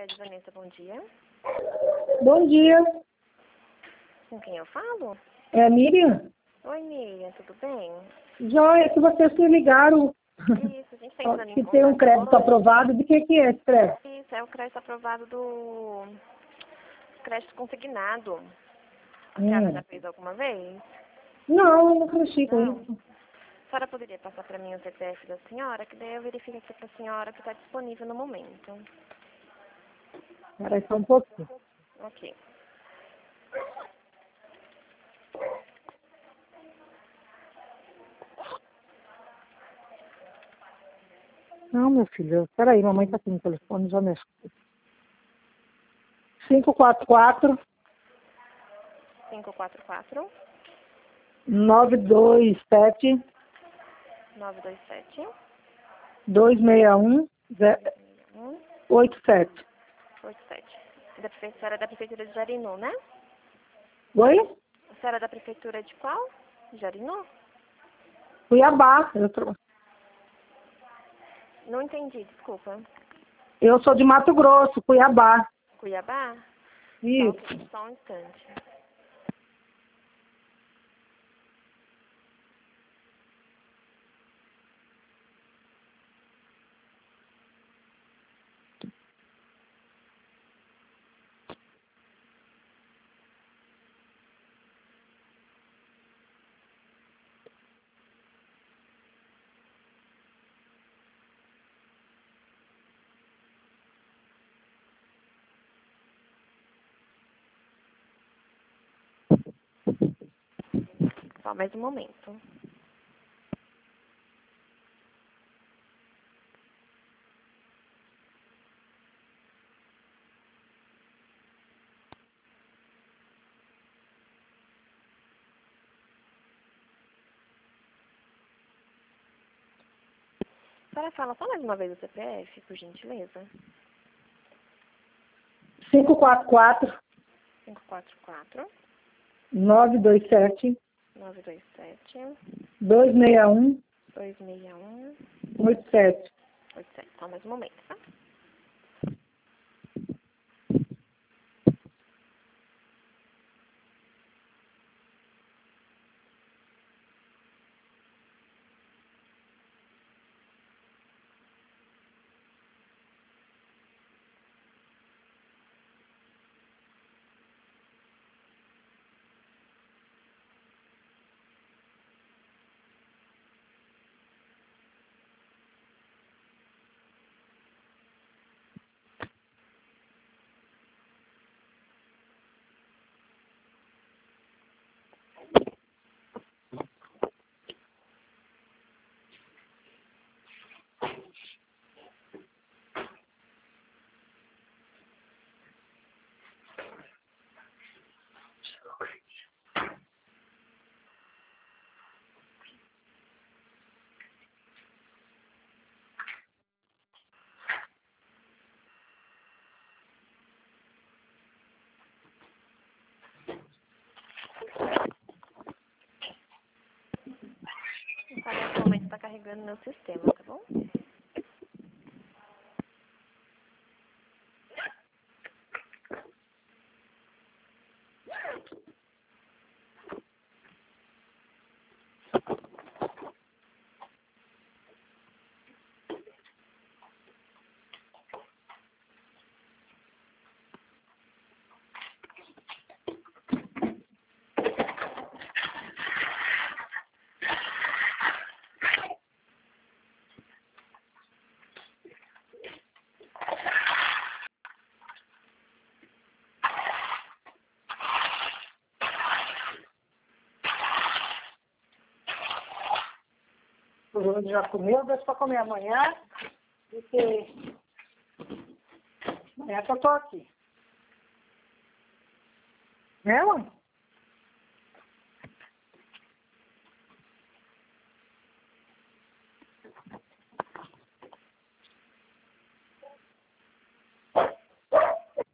Fred Vanessa, bom dia. Bom dia, Com quem eu falo? é a Miriam. Oi, Miriam, tudo bem? Joia, que vocês me ligaram. Isso, a gente está entrando em Que tem um contato crédito hoje. aprovado. De que é esse crédito? Isso, é o crédito aprovado do crédito consignado. A senhora já fez alguma vez? Não, não cresci com Não. isso. A senhora poderia passar para mim o CPF da senhora, que daí eu verifico aqui para a senhora que está disponível no momento. Espera só um pouquinho. Ok. Não, meu filho, espera aí, mamãe tá aqui no telefone, já mexe. 544 544 927 927 261 1 87. 87. A senhora é da Prefeitura de Jarinu, né? Oi? A senhora é da Prefeitura de qual? Jarinu? Cuiabá. Não entendi, desculpa. Eu sou de Mato Grosso, Cuiabá. Cuiabá? Isso. Só um instante. Só mais um momento. A senhora fala só mais uma vez o CPF, por gentileza? 544 544 927 927 261 261 87. 87. Só mais um momento, tá? Tá, nesse momento está carregando meu sistema, tá bom? O Júlio já comeu, deixa pra comer amanhã, porque amanhã que eu tô aqui. Né, mãe?